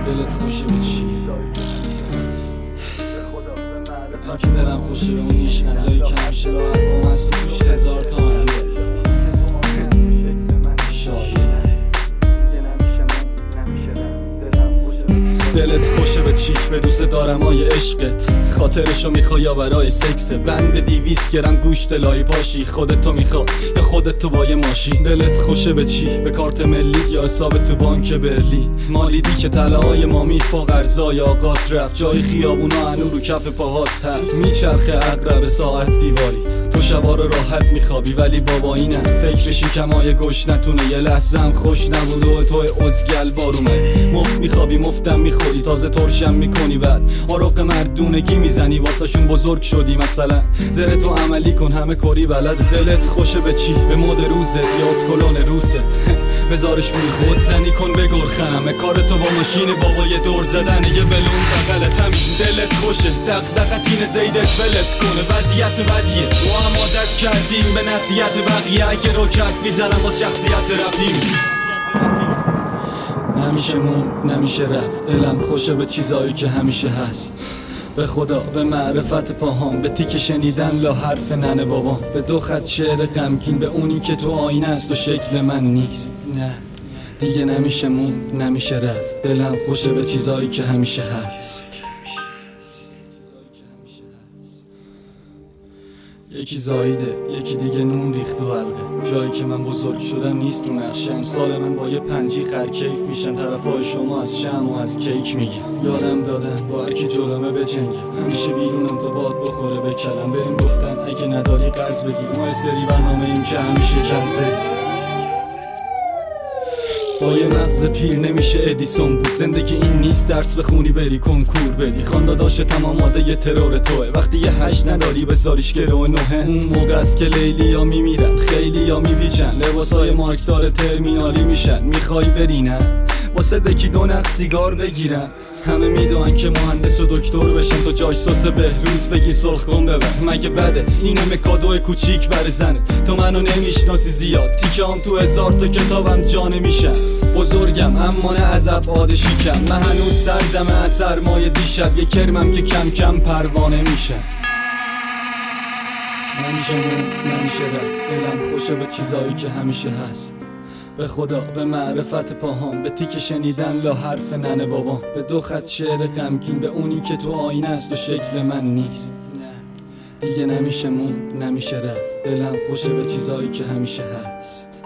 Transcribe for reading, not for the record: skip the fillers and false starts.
دلت خوشه به چی؟ من که دلم خوشه به اون نیشخندایی که همیشه را حرفام از توش 1000 تومن دلت خوشه به چی؟ به دوست دارم های عشقت خاطرشو میخوای یا برای سکس بند 200 گرم گوشت لای پاشی خودتو میخواد یا خودتو با یه ماشین دلت خوشه به چی؟ به کارت ملیت یا حساب تو بانک برلین مالیدی که طلاهای مامیت با قرضای آقات رفت جای خیابونا هنو رو کف پاهات هست میچرخه عقرب ساعت دیواریت تو شبا رو راحت میخوابی ولی بابایی نه فکر شکمای گوش نتونه یه لحظه هم خوش نبود و تو ازگل بارومه مفت میخوابی مفتم میخوری تازه ترشم میکنی بعد آروق مردونگی میزنی واسه شون بزرگ شدی مثلا زره تو عملی کن همه کاری بلد دلت خوشه به چی؟ به مد روزت یا کلون روست بذارش موزه خود زنی کن بگر خنمه کار تو با ماشین بابا یه دور زدن یه بلون بغلت همین دلت خوشه دغدغتین زیدت ولت کنه وضعیت بدیه تو هم عادت کردیم به نصیحت بقیه اگه رو کف میزنم باز شخصیت رفتیم نمیشه مون نمیشه رفت دلم خوشه به چیزایی که همیشه هست به خدا به معرفت پاهام به تیک شنیدن لا حرف ننه بابام به 2 خط شعر غمگین به اونی که تو آینه است و شکل من نیست نه دیگه نمیشه مون نمیشه رفت دلم خوشه به چیزایی که همیشه هست یکی زایده یکی دیگه نون ریخت و حلقه جایی که من بزرگ شدم نیست رو نقشم سال من با یه پنجی خرکیف میشن طرفای شما از شم و از کیک میگیم یادم دادن با هرکی جلومه بجنگم همیشه بیرونم تا باد بخوره بکلم بهم گفتن اگه نداری قرض بگیر ما سری برنامه ایم که همیشه کنسل با یه مغز پیر نمیشه ادیسون بود زندگی این نیست درس بخونی بری کنکور بدی خانداداش تمام ماده یه ترور توه وقتی یه 8 نداری بذاریش گرو 9 اون موقع است که لیلی ها میمیرن خیلی ها میپیچن لباسای مارکدار ترمینالی میشن میخوای بری نه واسه دکی 2 نخ سیگار بگیرن همه میدونن که مهندس و دکتر بشن تو جای سس بهروز بگیر سرخ کن ببر مگه بده این همه کادو کوچیک بر زنت تو منو نمیشناسی زیاد تیکام تو 1000 تا کتابم جا نمیشن بزرگم اما نه از ابعاد شیکم من هنوز سردم از سرمای دیشب یه کرمم که کم کم پروانه میشه نمیشه مون نمیشه رفت دلم خوشه به چیزایی که همیشه هست به خدا به معرفت پاهام به تیک شنیدن لا حرف ننه بابام به 2 خط شعر غمگین به اونی که تو آینه است و شکل من نیست دیگه نمیشه مون نمیشه رفت دلم خوشه به چیزایی که همیشه هست